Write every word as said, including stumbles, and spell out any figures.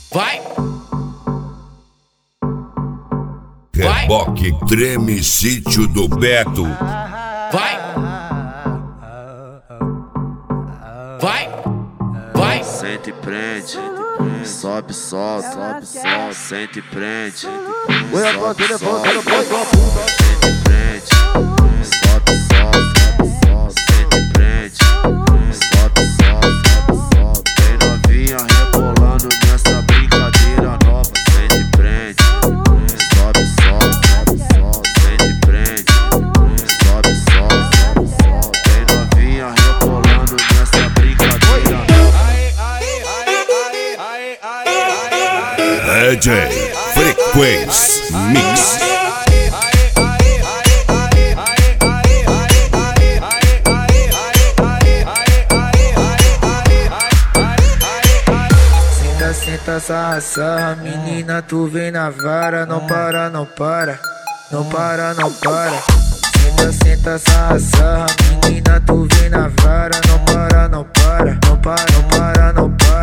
Vai! Reboque Treme Sítio do Beto. Vai! Vai! Vai! Sente e prende, sobe, solta, sobe, solta, sente e prende, sobe, solta, sente e prende, sobe, solta, sente e prende, sobe, solta, solta, bem novinha rebolando nessa brincadeira nova, sente e prende, sobe, solta, solta, sente e prende, sobe, solta, solta, bem novinha rebolando nessa brincadeira nova. D J Frequência Mix. Senta, senta, sarra, sarra, menina, tu vem na vara, não para, não para, não para, não para. Senta, senta, sarra, sarra, menina, tu vem na vara, não para, não para, não para, não para, não para.